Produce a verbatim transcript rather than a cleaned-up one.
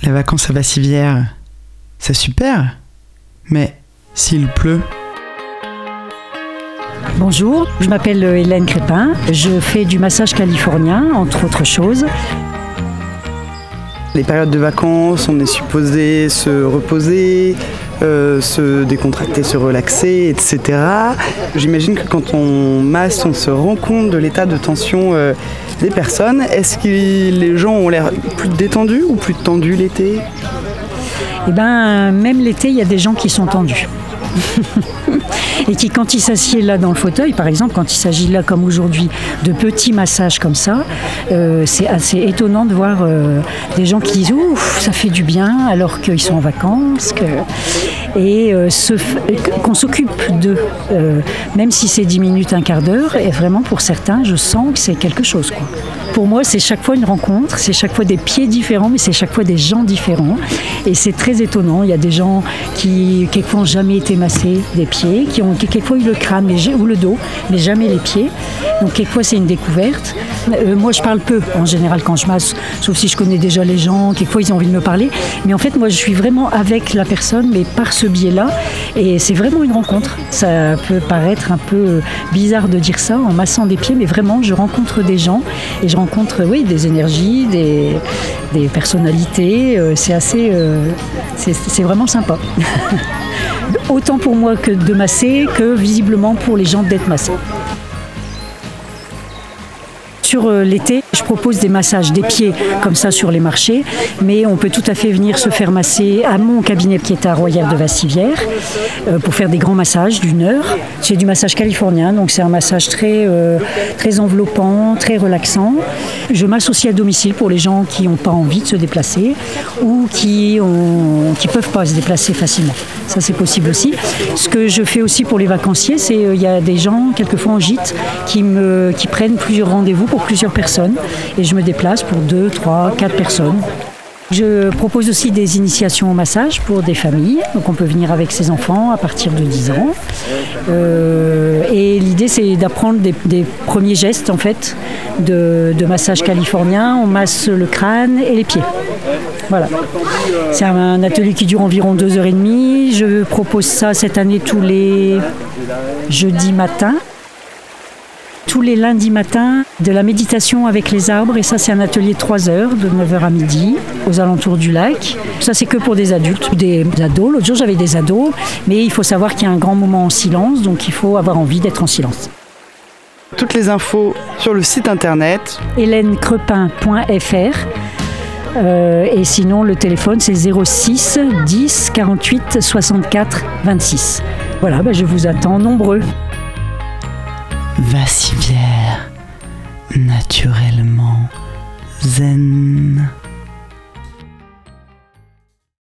Les vacances à Bassivière, c'est super. Mais s'il pleut... Bonjour, je m'appelle Hélène Crépin. Je fais du massage californien, entre autres choses. Les périodes de vacances, on est supposé se reposer, euh, se décontracter, se relaxer, et cetera. J'imagine que quand on masse, on se rend compte de l'état de tension euh, des personnes. Est-ce que les gens ont l'air plus détendus ou plus tendus l'été ? Eh bien, même l'été, il y a des gens qui sont tendus. Et qui, quand ils s'assiedent là dans le fauteuil, par exemple, quand il s'agit là comme aujourd'hui de petits massages comme ça, euh, c'est assez étonnant de voir euh, des gens qui disent ouf, ça fait du bien alors qu'ils sont en vacances, que... et euh, se... qu'on s'occupe d'eux, euh, même si c'est dix minutes, un quart d'heure, et vraiment pour certains, je sens que c'est quelque chose, quoi. Pour moi, c'est chaque fois une rencontre, c'est chaque fois des pieds différents, mais c'est chaque fois des gens différents. Et c'est très étonnant. Il y a des gens qui, quelquefois, n'ont jamais été massés des pieds, qui ont quelquefois eu le crâne mais, ou le dos, mais jamais les pieds. Donc, quelquefois, c'est une découverte. Euh, moi, je parle peu, en général, quand je masse, sauf si je connais déjà les gens. Quelquefois, ils ont envie de me parler. Mais en fait, moi, je suis vraiment avec la personne, mais par ce biais-là. Et c'est vraiment une rencontre. Ça peut paraître un peu bizarre de dire ça en massant des pieds, mais vraiment, je rencontre des gens et je rencontre, oui, des énergies, des, des personnalités. Euh, c'est assez, euh, c'est, c'est vraiment sympa. Autant pour moi que de masser, que visiblement pour les gens d'être massés. Sur l'été, je propose des massages des pieds comme ça sur les marchés, mais on peut tout à fait venir se faire masser à mon cabinet qui est à Royal de Bassivière euh, pour faire des grands massages d'une heure. C'est du massage californien, donc c'est un massage très, euh, très enveloppant, très relaxant. Je masse aussi à domicile pour les gens qui n'ont pas envie de se déplacer ou qui ne qui peuvent pas se déplacer facilement. Ça, c'est possible aussi. Ce que je fais aussi pour les vacanciers, c'est qu'il euh, y a des gens, quelquefois en gîte, qui, me, qui prennent plusieurs rendez-vous pour plusieurs personnes et je me déplace pour deux, trois, quatre personnes. Je propose aussi des initiations au massage pour des familles, donc on peut venir avec ses enfants à partir de dix ans. Euh, et l'idée c'est d'apprendre des, des premiers gestes en fait de, de massage californien. On masse le crâne et les pieds. Voilà. C'est un atelier qui dure environ deux heures et demie. Je propose ça cette année tous les jeudis matins. Tous les lundis matins, de la méditation avec les arbres. Et ça, c'est un atelier de trois heures, de neuf heures à midi, aux alentours du lac. Ça, c'est que pour des adultes, des ados. L'autre jour, j'avais des ados. Mais il faut savoir qu'il y a un grand moment en silence, donc il faut avoir envie d'être en silence. Toutes les infos sur le site internet hélène crepin point f r. Euh, et sinon, le téléphone, c'est zéro six dix quarante-huit soixante-quatre vingt-six. Voilà, ben, je vous attends nombreux. Bassivière, naturellement zen.